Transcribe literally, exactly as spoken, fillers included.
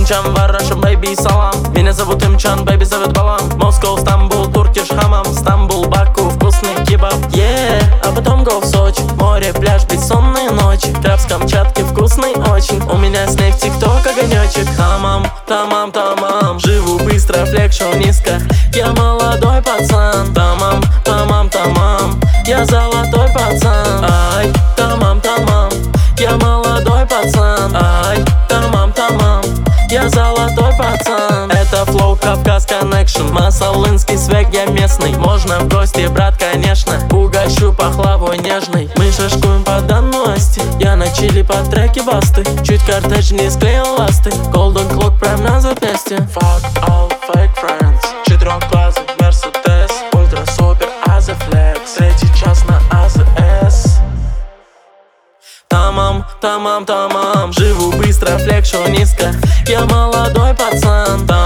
Имчан, Варашем, бэйби, салам. Меня зовут Имчан, бэйби зовет Балам. Москва, Стамбул, Туркиш, Хамам. Стамбул, Баку, вкусный кебаб. Yeah, а потом го в Сочи. Море, пляж, бессонные ночи. Краб с Камчатки, вкусный очень. У меня с ней в тикток огонечек. Хамам, тамам, тамам. Живу быстро, флек-шоу низко. Я молодой пацан. Тамам, тамам, тамам. Я золотой пацан. Ай, тамам, тамам. Я молодой пацан. Ай, тамам, тамам. Я золотой пацан. Это флоу, Кавказ Connection. Масалынский свек, я местный. Можно в гости, брат, конечно. Угощу пахлавой нежной. Мы шашкуем по данности. Я на чили по треке басты. Чуть картедж не склеил ласты. Golden Clock прям на запястье. Fuck all fake friends. Четырехглазый Мерседес. Ультра супер Аза Флекс. Третий час на АЗС. Тамам, тамам, тамам. Живу быстро, флек-шоу низко. Я молодой пацан.